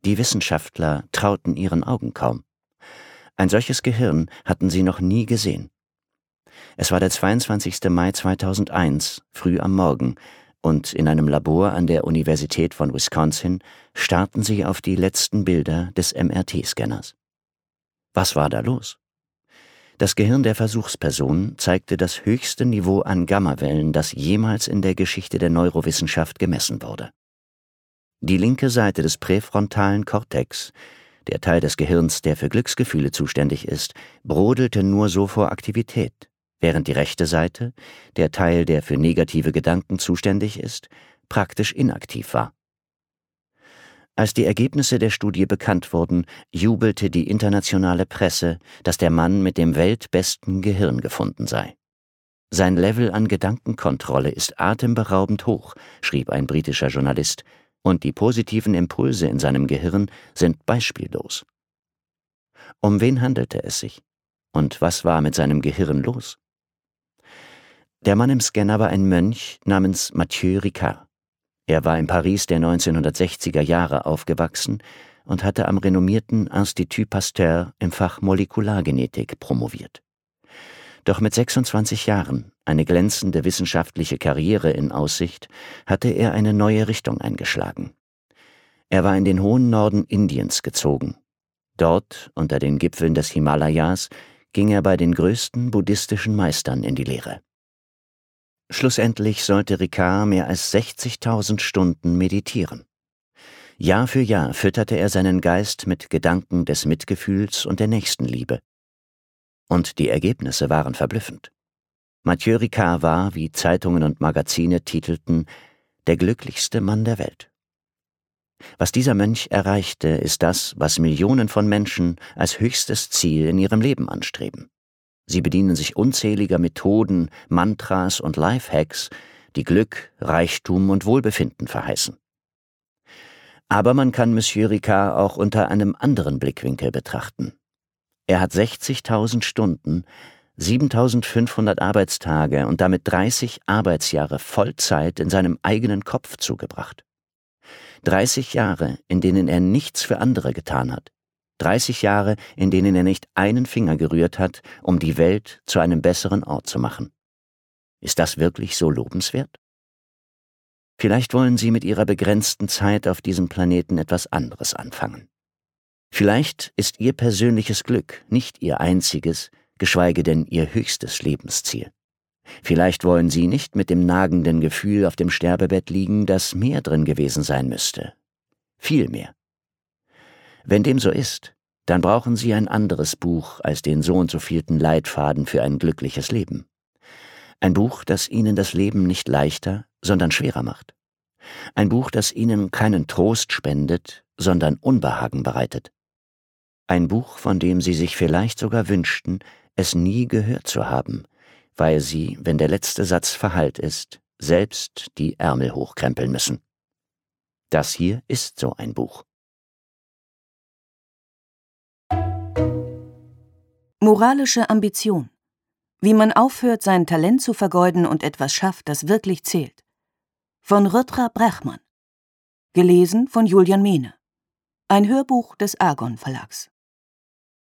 Die Wissenschaftler trauten ihren Augen kaum. Ein solches Gehirn hatten sie noch nie gesehen. Es war der 22. Mai 2001, früh am Morgen, und in einem Labor an der Universität von Wisconsin starrten sie auf die letzten Bilder des MRT-Scanners. Was war da los? Das Gehirn der Versuchsperson zeigte das höchste Niveau an Gammawellen, das jemals in der Geschichte der Neurowissenschaft gemessen wurde. Die linke Seite des präfrontalen Kortex, der Teil des Gehirns, der für Glücksgefühle zuständig ist, brodelte nur so vor Aktivität, während die rechte Seite, der Teil, der für negative Gedanken zuständig ist, praktisch inaktiv war. Als die Ergebnisse der Studie bekannt wurden, jubelte die internationale Presse, dass der Mann mit dem weltbesten Gehirn gefunden sei. Sein Level an Gedankenkontrolle ist atemberaubend hoch, schrieb ein britischer Journalist, und die positiven Impulse in seinem Gehirn sind beispiellos. Um wen handelte es sich? Und was war mit seinem Gehirn los? Der Mann im Scanner war ein Mönch namens Mathieu Ricard. Er war in Paris der 1960er Jahre aufgewachsen und hatte am renommierten Institut Pasteur im Fach Molekulargenetik promoviert. Doch mit 26 Jahren, eine glänzende wissenschaftliche Karriere in Aussicht, hatte er eine neue Richtung eingeschlagen. Er war in den hohen Norden Indiens gezogen. Dort, unter den Gipfeln des Himalayas, ging er bei den größten buddhistischen Meistern in die Lehre. Schlussendlich sollte Ricard mehr als 60.000 Stunden meditieren. Jahr für Jahr fütterte er seinen Geist mit Gedanken des Mitgefühls und der Nächstenliebe. Und die Ergebnisse waren verblüffend. Mathieu Ricard war, wie Zeitungen und Magazine titelten, der glücklichste Mann der Welt. Was dieser Mönch erreichte, ist das, was Millionen von Menschen als höchstes Ziel in ihrem Leben anstreben. Sie bedienen sich unzähliger Methoden, Mantras und Lifehacks, die Glück, Reichtum und Wohlbefinden verheißen. Aber man kann Monsieur Ricard auch unter einem anderen Blickwinkel betrachten. Er hat 60.000 Stunden, 7.500 Arbeitstage und damit 30 Arbeitsjahre Vollzeit in seinem eigenen Kopf zugebracht. 30 Jahre, in denen er nichts für andere getan hat. 30 Jahre, in denen er nicht einen Finger gerührt hat, um die Welt zu einem besseren Ort zu machen. Ist das wirklich so lobenswert? Vielleicht wollen Sie mit Ihrer begrenzten Zeit auf diesem Planeten etwas anderes anfangen. Vielleicht ist Ihr persönliches Glück nicht Ihr einziges, geschweige denn Ihr höchstes Lebensziel. Vielleicht wollen Sie nicht mit dem nagenden Gefühl auf dem Sterbebett liegen, dass mehr drin gewesen sein müsste. Viel mehr. Wenn dem so ist, dann brauchen Sie ein anderes Buch als den so und so vielten Leitfaden für ein glückliches Leben. Ein Buch, das Ihnen das Leben nicht leichter, sondern schwerer macht. Ein Buch, das Ihnen keinen Trost spendet, sondern Unbehagen bereitet. Ein Buch, von dem Sie sich vielleicht sogar wünschten, es nie gehört zu haben, weil Sie, wenn der letzte Satz verhallt ist, selbst die Ärmel hochkrempeln müssen. Das hier ist so ein Buch. Moralische Ambition. Wie man aufhört, sein Talent zu vergeuden und etwas schafft, das wirklich zählt. Von Rutra Brechmann. Gelesen von Julian Mehne. Ein Hörbuch des Argon Verlags.